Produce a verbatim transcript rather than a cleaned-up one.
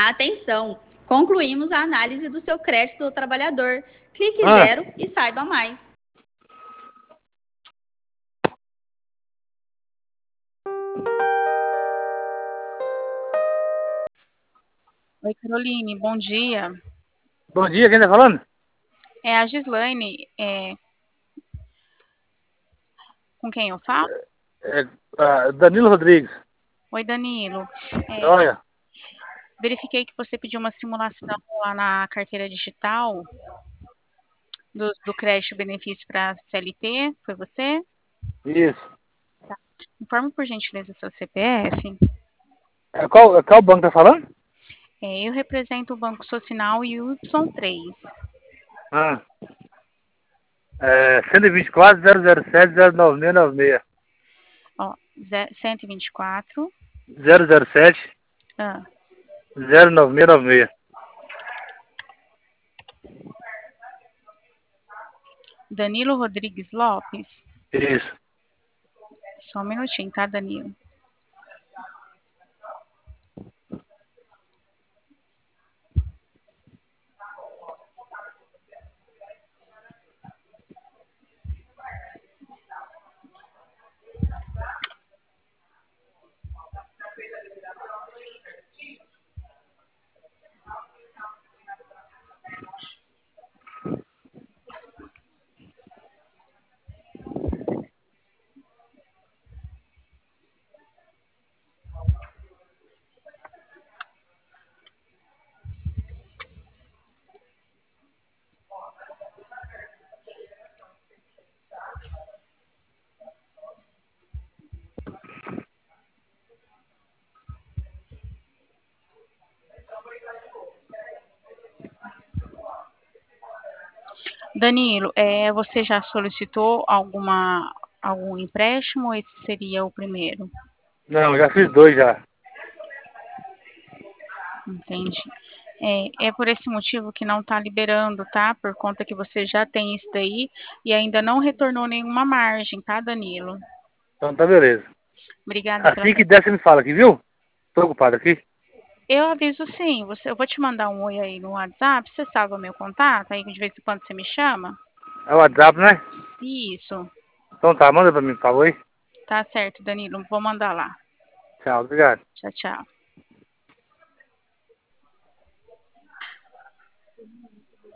Atenção! Concluímos a análise do seu crédito do trabalhador. Clique Ah, zero e saiba mais. Oi, Caroline, bom dia. bom dia, quem tá falando? É a Gislaine, é, com quem eu falo? É, ah, Danilo Rodrigues. Oi, Danilo. É, Olha, verifiquei que você pediu uma simulação lá na carteira digital do, do crédito benefício para C L T, foi você? isso. Informe por gentileza seu C P F. É, qual, qual banco tá falando? É, eu represento o Banco Social e o Y três. Ah, é, cento e vinte e quatro, zero zero sete, zero nove seis nove seis. Ó, ze- cento e vinte e quatro. zero zero sete, Ah, zero nove seis nove seis. Danilo Rodrigues Lopes. Isso. Só um minutinho, tá, Danilo? Danilo, é, você já solicitou alguma, algum empréstimo ou esse seria o primeiro? Não, já fiz dois já. Entendi. É, é por esse motivo que não está liberando, tá? Por conta que você já tem isso daí e ainda não retornou nenhuma margem, tá, Danilo? Então tá beleza. Obrigada pela Assim sua... que der, você me fala aqui, viu? Tô ocupado aqui. Eu aviso sim, você, eu vou te mandar um oi aí no WhatsApp, você salva meu contato, aí de vez em quando você me chama? É o WhatsApp, né? Isso, Então tá, manda pra mim, por favor. Aí. tá certo, Danilo, vou mandar lá. Tchau, obrigado. Tchau, tchau.